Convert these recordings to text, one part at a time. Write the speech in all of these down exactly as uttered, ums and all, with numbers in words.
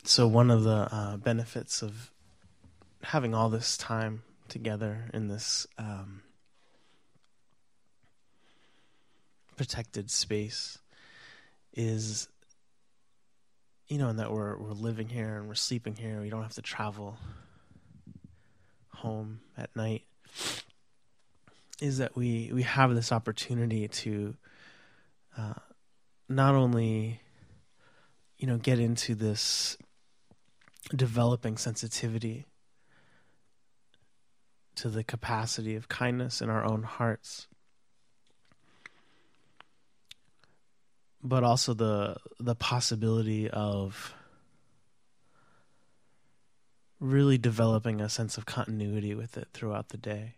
So one of the uh, benefits of having all this time together in this um, protected space is, you know, in that we're we're living here and we're sleeping here. We don't have to travel home at night. Is that we we have this opportunity to uh, not only, you know, get into this developing sensitivity to the capacity of kindness in our own hearts, but also the the possibility of really developing a sense of continuity with it throughout the day.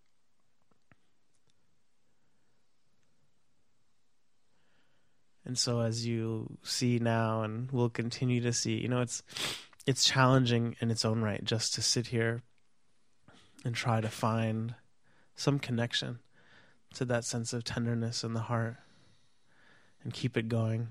And so as you see now and will continue to see, you know, it's it's challenging in its own right just to sit here and try to find some connection to that sense of tenderness in the heart and keep it going.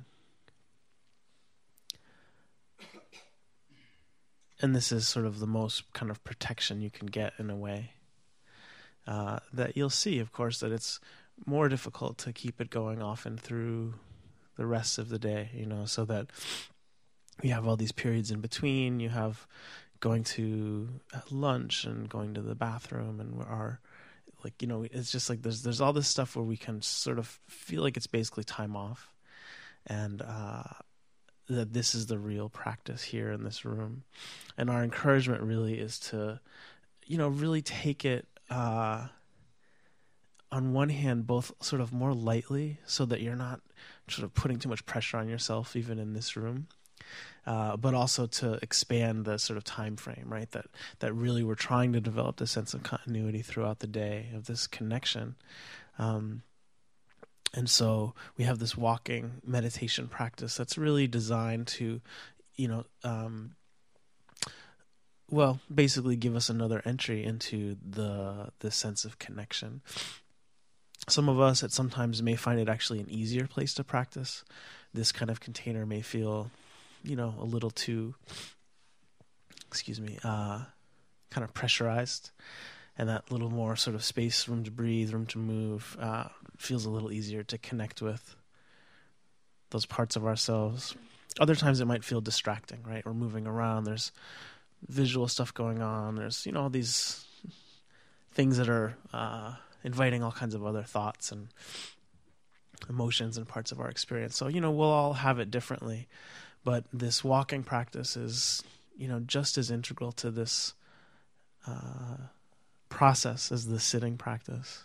And this is sort of the most kind of protection you can get in a way. Uh, that you'll see, of course, that it's more difficult to keep it going often through the rest of the day, you know, so that you have all these periods in between. You have going to lunch and going to the bathroom, and our, like, you know, it's just like there's there's all this stuff where we can sort of feel like it's basically time off, and uh, that this is the real practice here in this room. And our encouragement really is to, you know, really take it uh, on one hand, both sort of more lightly, so that you're not sort of putting too much pressure on yourself, even in this room, uh, but also to expand the sort of time frame, right? That that really we're trying to develop this sense of continuity throughout the day, of this connection. Um, and so we have this walking meditation practice that's really designed to, you know, um, well, basically give us another entry into the the sense of connection. Some of us at sometimes may find it actually an easier place to practice. This kind of container may feel, you know, a little too, excuse me, uh, kind of pressurized. And that little more sort of space, room to breathe, room to move, uh, feels a little easier to connect with those parts of ourselves. Other times it might feel distracting, right? We're moving around. There's visual stuff going on. There's, you know, all these things that are uh, inviting all kinds of other thoughts and emotions and parts of our experience. So, you know, we'll all have it differently. But this walking practice is, you know, just as integral to this uh, process as the sitting practice.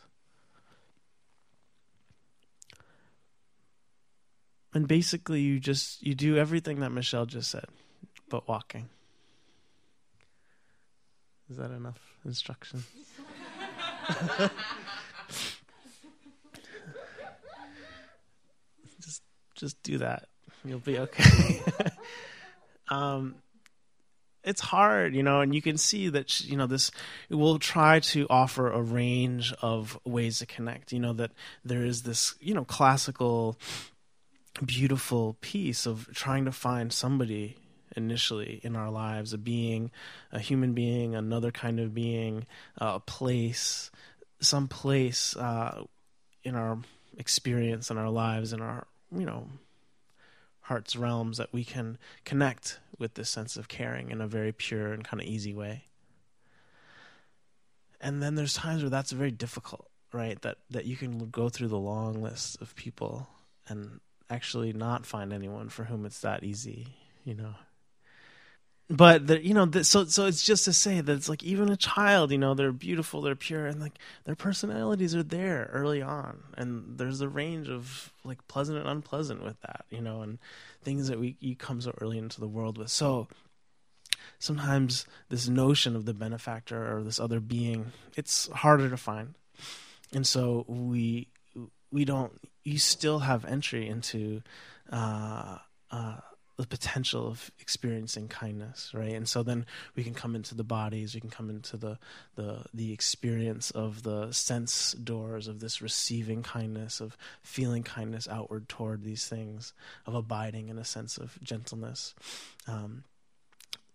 And basically you just, you do everything that Michelle just said, but walking. Is that enough instruction? just just do that. You'll be okay. um, it's hard, you know, and you can see that, you know, this, we'll try to offer a range of ways to connect, you know, that there is this, you know, classical, beautiful piece of trying to find somebody initially in our lives, a being, a human being, another kind of being, uh, a place, some place uh, in our experience, in our lives, in our, you know, heart's realms that we can connect with this sense of caring in a very pure and kind of easy way. And then there's times where that's very difficult, right? That that you can go through the long list of people and actually not find anyone for whom it's that easy, you know. But the, you know, the, so so it's just to say that it's like even a child, you know, they're beautiful, they're pure, and like their personalities are there early on, and there's a range of like pleasant and unpleasant with that, you know, and things that we you come so early into the world with. So sometimes this notion of the benefactor or this other being, it's harder to find, and so we we don't. You still have entry into. Uh, uh, the potential of experiencing kindness, right? And so then we can come into the bodies, we can come into the the the experience of the sense doors of this receiving kindness, of feeling kindness outward toward these things, of abiding in a sense of gentleness. Um,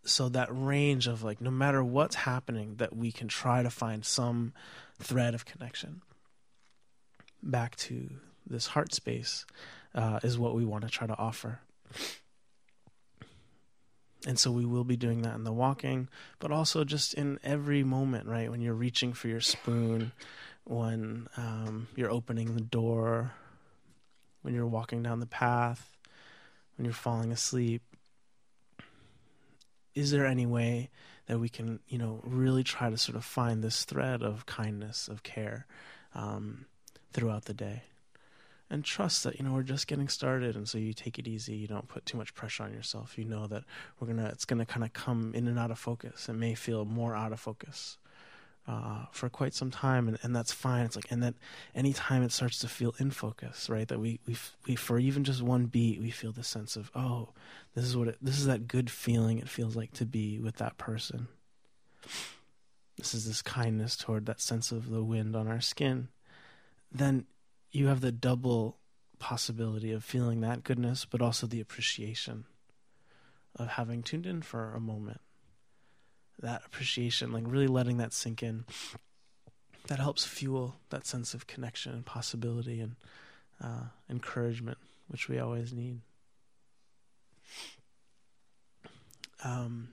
so that range of like, no matter what's happening, that we can try to find some thread of connection back to this heart space uh, is what we want to try to offer. And so we will be doing that in the walking, but also just in every moment, right? When you're reaching for your spoon, when um, you're opening the door, when you're walking down the path, when you're falling asleep. Is there any way that we can, you know, really try to sort of find this thread of kindness, of care um, throughout the day? And trust that, you know, we're just getting started, and so you take it easy. You don't put too much pressure on yourself. You know that we're gonna, it's gonna kind of come in and out of focus. It may feel more out of focus uh, for quite some time, and, and that's fine. It's like, and that anytime it starts to feel in focus, right? That we we we for even just one beat, we feel this sense of, oh, this is what it, this is that good feeling it feels like to be with that person. This is this kindness toward that sense of the wind on our skin. Then you have the double possibility of feeling that goodness, but also the appreciation of having tuned in for a moment. That appreciation, like really letting that sink in, that helps fuel that sense of connection and possibility and uh, encouragement, which we always need. Um.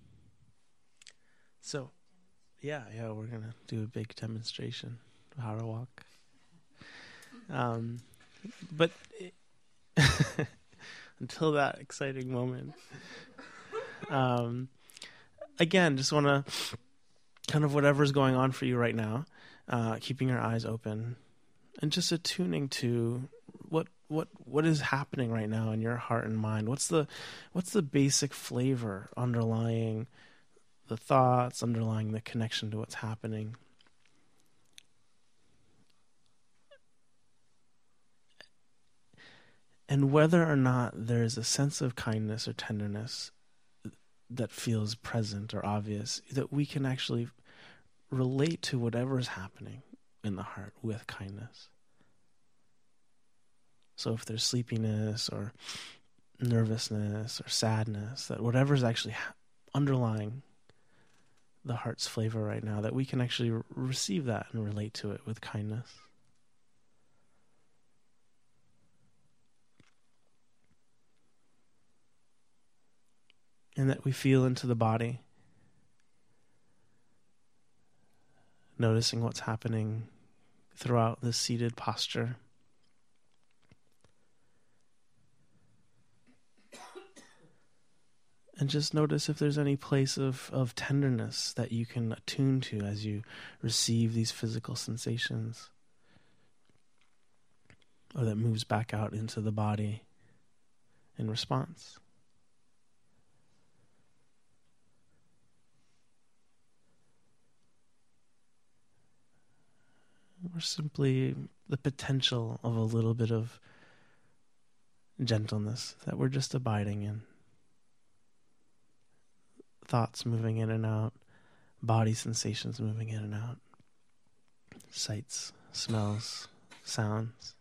So, yeah, yeah, we're going to do a big demonstration of how to walk. Um, but it, until that exciting moment, um, again, just want to kind of whatever's going on for you right now, uh, keeping your eyes open and just attuning to what what what is happening right now in your heart and mind. What's the what's the basic flavor underlying the thoughts, underlying the connection to what's happening. And whether or not there's a sense of kindness or tenderness that feels present or obvious, that we can actually relate to whatever is happening in the heart with kindness. So if there's sleepiness or nervousness or sadness, that whatever is actually underlying the heart's flavor right now, that we can actually re- receive that and relate to it with kindness. And that we feel into the body, noticing what's happening throughout this seated posture. And just notice if there's any place of, of tenderness that you can attune to as you receive these physical sensations, or that moves back out into the body in response. Or simply the potential of a little bit of gentleness that we're just abiding in. Thoughts moving in and out, body sensations moving in and out, sights, smells, sounds.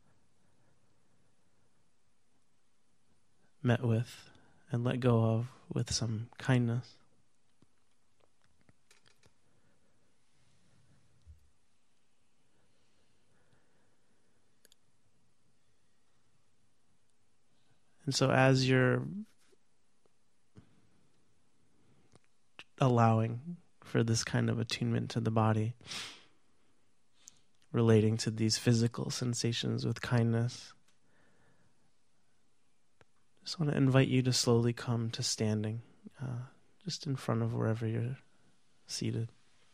Met with and let go of with some kindness. And so as you're allowing for this kind of attunement to the body, relating to these physical sensations with kindness, just want to invite you to slowly come to standing, uh, just in front of wherever you're seated,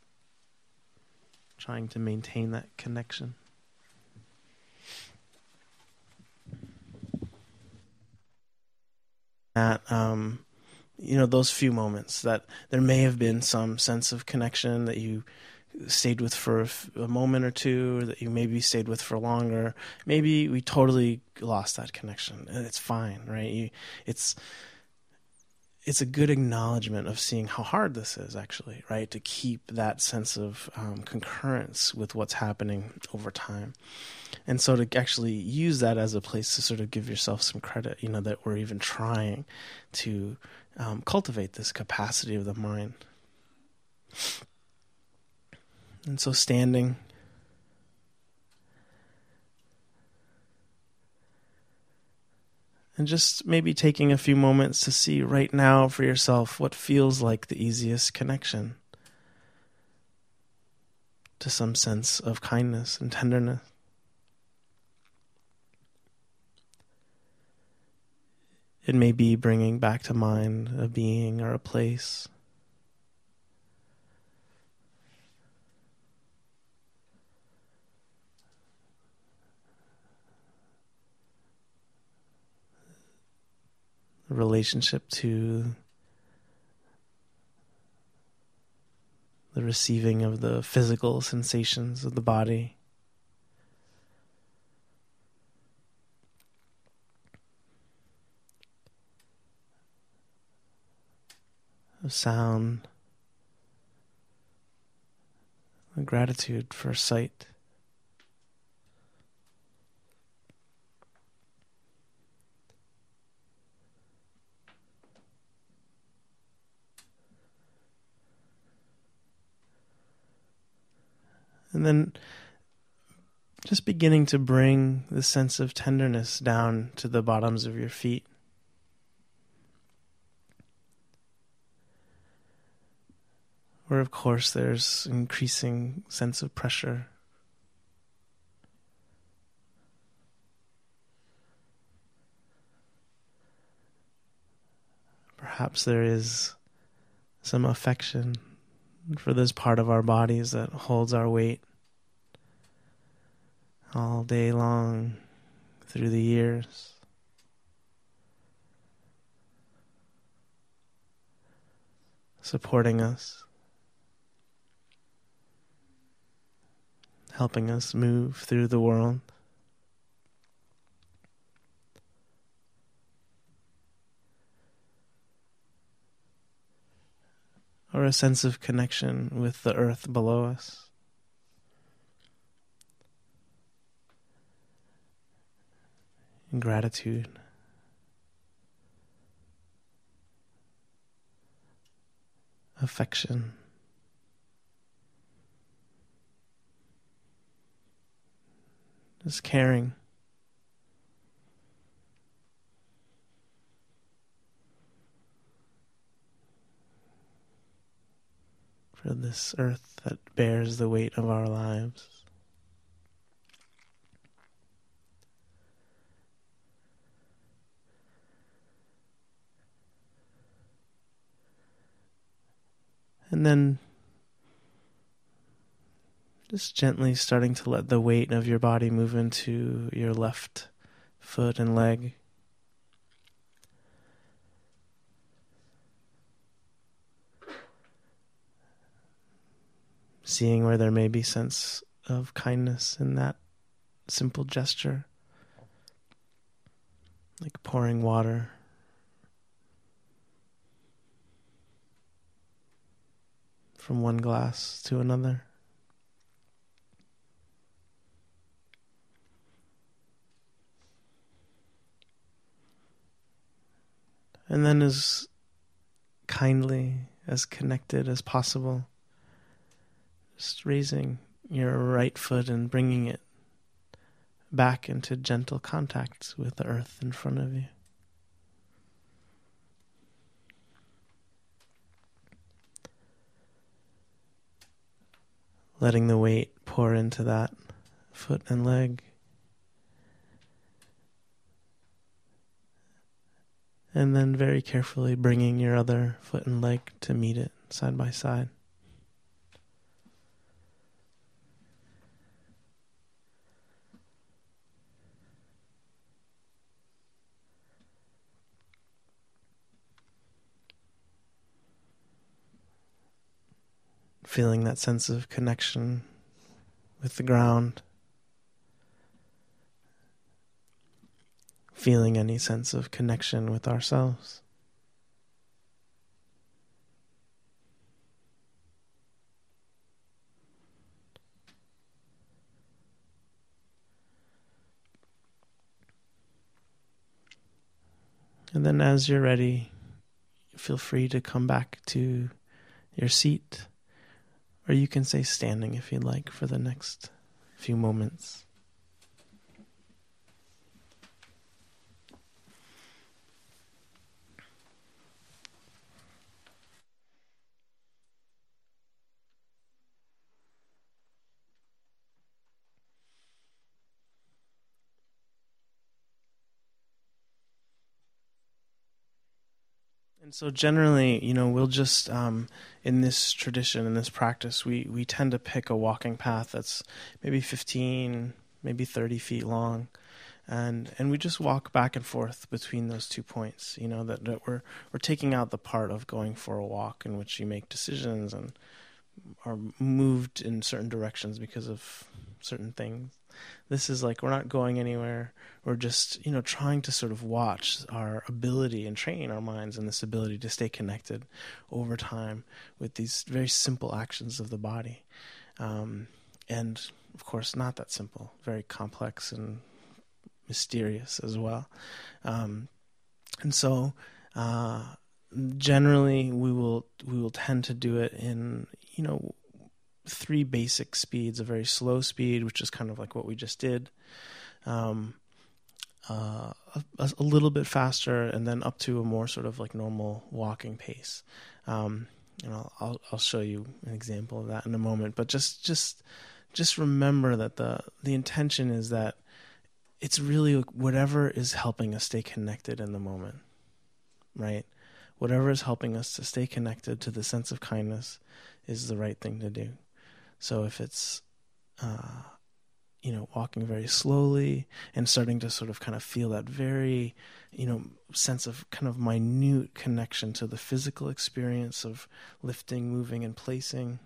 trying to maintain that connection. That, um, you know, those few moments that there may have been some sense of connection that you stayed with for a, f- a moment or two, or that you maybe stayed with for longer. Maybe we totally lost that connection, and it's fine, right? You, it's it's a good acknowledgement of seeing how hard this is, actually, right? To keep that sense of um, concurrence with what's happening over time. And so to actually use that as a place to sort of give yourself some credit, you know, that we're even trying to um, cultivate this capacity of the mind. And so standing, and just maybe taking a few moments to see right now for yourself what feels like the easiest connection to some sense of kindness and tenderness. It may be bringing back to mind a being or a place. A relationship to the receiving of the physical sensations of the body. Of sound, a gratitude for sight. And then just beginning to bring the sense of tenderness down to the bottoms of your feet. Where, of course, there's increasing sense of pressure. Perhaps there is some affection for this part of our bodies that holds our weight all day long through the years. Supporting us. Helping us move through the world. Or a sense of connection with the earth below us. And gratitude. Affection. Just caring. For this earth that bears the weight of our lives. And then just gently starting to let the weight of your body move into your left foot and leg. Seeing where there may be sense of kindness in that simple gesture. Like pouring water. From one glass to another. And then as kindly, as connected as possible, just raising your right foot and bringing it back into gentle contact with the earth in front of you. Letting the weight pour into that foot and leg. And then very carefully bringing your other foot and leg to meet it side by side. Feeling that sense of connection with the ground. Feeling any sense of connection with ourselves. And then as you're ready, feel free to come back to your seat, or you can stay standing if you'd like for the next few moments. And so generally, you know, we'll just, um, in this tradition, in this practice, we, we tend to pick a walking path that's maybe fifteen, maybe thirty feet long. And and we just walk back and forth between those two points, you know, that, that we're we're taking out the part of going for a walk in which you make decisions and are moved in certain directions because of certain things. This is like, we're not going anywhere. We're just, you know, trying to sort of watch our ability and train our minds in this ability to stay connected over time with these very simple actions of the body. Um, and of course, not that simple, very complex and mysterious as well. Um, and so, uh, generally we will, we will tend to do it in, you know, three basic speeds: a very slow speed, which is kind of like what we just did, um, uh, a, a little bit faster, and then up to a more sort of like normal walking pace. Um, and I'll, I'll, I'll show you an example of that in a moment. But just, just, just remember that the the intention is that it's really whatever is helping us stay connected in the moment, right? Whatever is helping us to stay connected to the sense of kindness is the right thing to do. So if it's, uh, you know, walking very slowly and starting to sort of kind of feel that very, you know, sense of kind of minute connection to the physical experience of lifting, moving, and placing,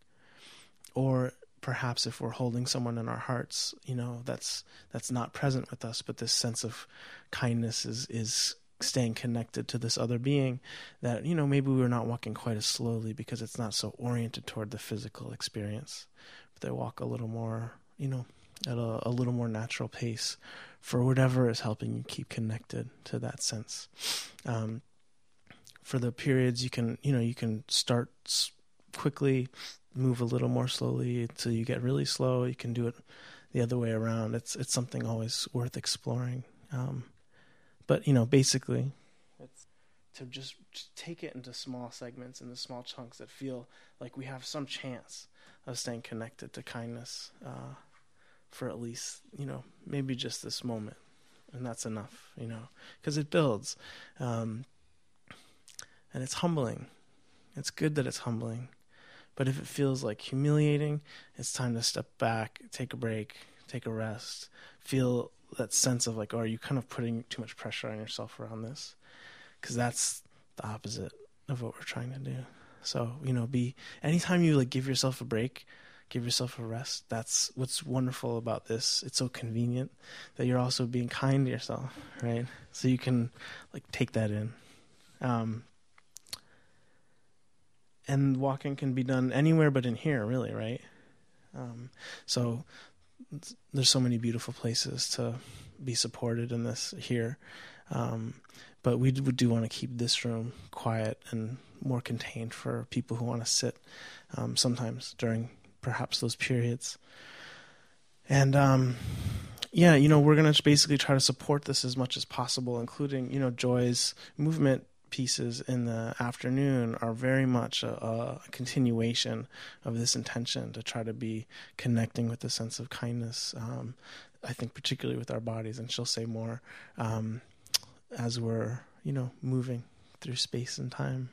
or perhaps if we're holding someone in our hearts, you know, that's that's not present with us, but this sense of kindness is is staying connected to this other being, that, you know, maybe we're not walking quite as slowly because it's not so oriented toward the physical experience, but they walk a little more, you know, at a, a little more natural pace for whatever is helping you keep connected to that sense. Um, for the periods, you can, you know, you can start quickly, move a little more slowly until you get really slow. You can do it the other way around. It's, it's something always worth exploring. Um, But, you know, basically, it's to just, just take it into small segments, into small chunks that feel like we have some chance of staying connected to kindness uh, for at least, you know, maybe just this moment. And that's enough, you know, because it builds. Um, and it's humbling. It's good that it's humbling. But if it feels like humiliating, it's time to step back, take a break, take a rest, feel that sense of like, oh, are you kind of putting too much pressure on yourself around this? Because that's the opposite of what we're trying to do. So, you know, be anytime you like give yourself a break, give yourself a rest. That's what's wonderful about this. It's so convenient that you're also being kind to yourself, right? So you can like take that in. Um, and walking can be done anywhere but in here, really, right? Um, so there's so many beautiful places to be supported in this here. Um, but we do, do want to keep this room quiet and more contained for people who want to sit um, sometimes during perhaps those periods. And um, yeah, you know, we're going to basically try to support this as much as possible, including, you know, Joy's movement pieces in the afternoon are very much a, a continuation of this intention to try to be connecting with the sense of kindness, um, I think particularly with our bodies, and she'll say more um, as we're, you know, moving through space and time.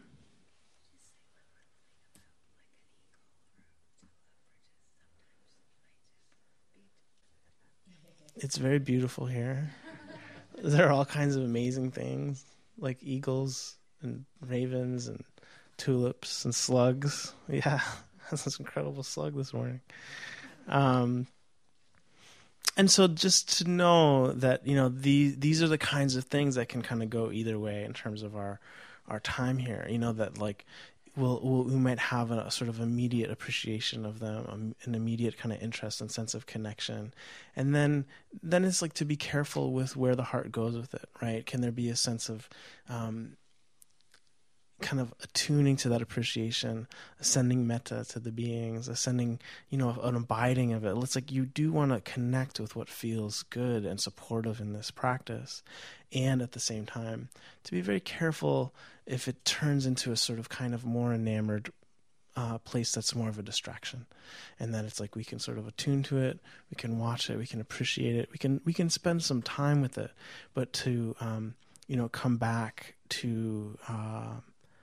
It's very beautiful here. There are all kinds of amazing things, like eagles and ravens and tulips and slugs. Yeah, that's an incredible slug this morning. Um, and so just to know that, you know, these these are the kinds of things that can kind of go either way in terms of our our time here. You know, that like we'll, we'll we might have a, a sort of immediate appreciation of them, um, an immediate kind of interest and sense of connection, and then then it's like to be careful with where the heart goes with it, right? Can there be a sense of um, kind of attuning to that appreciation, sending metta to the beings, sending, you know, an abiding of it. It's like you do want to connect with what feels good and supportive in this practice, and at the same time to be very careful if it turns into a sort of kind of more enamored uh, place that's more of a distraction, and that it's like we can sort of attune to it, we can watch it, we can appreciate it, we can we can spend some time with it, but to um, you know come back to uh,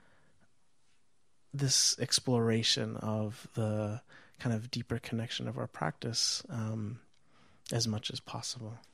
this exploration of the kind of deeper connection of our practice um, as much as possible.